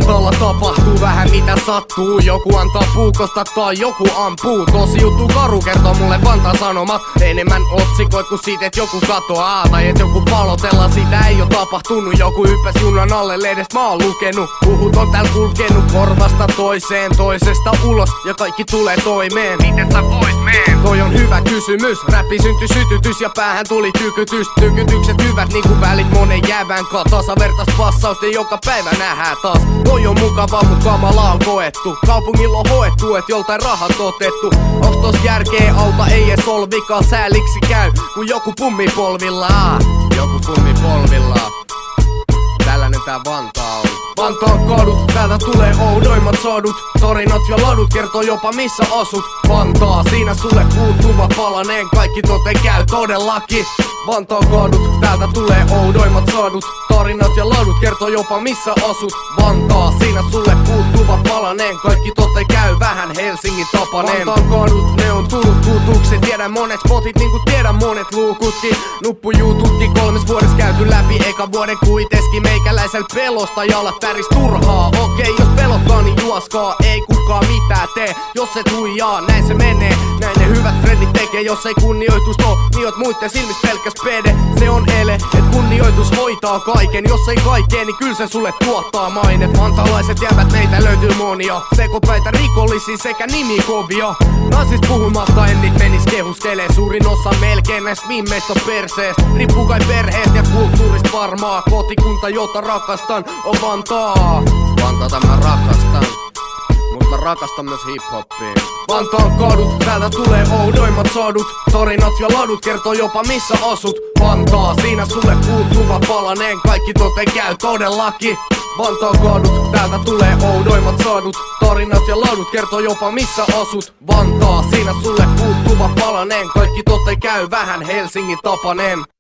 Vantaalla tapahtuu vähän mitä sattuu. Joku antaa puukosta tai joku ampuu. Tosi juttu karu kertoo mulle Vantaan Sanomat. Enemmän otsikoit kun siitä et joku katoaa tai et joku palotella, sitä ei oo tapahtunut. Joku hyppäs junan alle, lehdestä mä oon lukenut. Huhut on täällä kulkenut korvasta toiseen, toisesta ulos ja kaikki tulee toimeen. Miten sä voit meen? Toi on hyvä kysymys. Räppi syntyi sytytys ja päähän tuli tykytys. Tykytykset hyvät niinku välit monen jäävän kaa. Tasavertais passausta joka päivä nähdään taas. Toi on mukavaa mut kamalaa on koettu. Kaupungilla on hoettu et joltain rahat otettu. Onks tos järkeä auta ei ees ol vikaa. Sääliksi käy kun joku pummi polvillaan. Joku pummi polvillaan. Tällainen tää Vantaa on. Vantaan kadut, täältä tulee oudoimmat sodut. Tarinat ja ladut kertoo jopa missä asut. Vantaa, siinä sulle puuttuva palanen. Kaikki toteen käy todellakin. Vantaan kadut, täältä tulee oudoimmat sadut. Tarinat ja ladut kertoo jopa missä asut. Vantaa, siinä sulle puuttuva palanen. Kaikki toteen käy vähän Helsingin tapanen. Vantaan kadut, ne on tullut tutuksi. Tiedän monet spotit niinku tiedän monet luukutkin. Nuppujututkin 3 vuodessa käyty läpi. Eka vuoden kuitenkin meikäläisel pelosta jalat väris turhaa. Okei, jos pelottaa niin juoskaa. Ei kukaan mitään tee, jos se huijaa. Näin se menee, näin ne hyvät frendit tekee. Jos ei kunnioitus oo, niin oot muitten silmis pelkäs pede. Se on ele, et kunnioitus hoitaa kaiken. Jos ei kaikkeen, niin kyllä se sulle tuottaa mainet. Vantaalaiset jävät, meitä löytyy monia. Sekopäitä rikollisia sekä nimikovia. Naisista puhumatta en niit menis kehuskelee. Suurin osa melkein näistä viimeistä on perseestä. Riippuu kai perheestä ja kulttuurista varmaa. Kotikunta jota rakastan on Vantaa. Vantaata mä rakastan, mut mä rakastan myös hip-hoppia. Vantaan kadut, täältä tulee oudoimmat sadut. Tarinat ja ladut kertoo jopa missä asut. Vantaa, siinä sulle puuttuva palanen. Kaikki toteen käy todellakin. Vantaan kadut, täältä tulee oudoimmat sadut. Tarinat ja ladut kertoo jopa missä asut. Vantaa, siinä sulle puuttuva palanen. Kaikki toteen käy vähän Helsingin tapanen.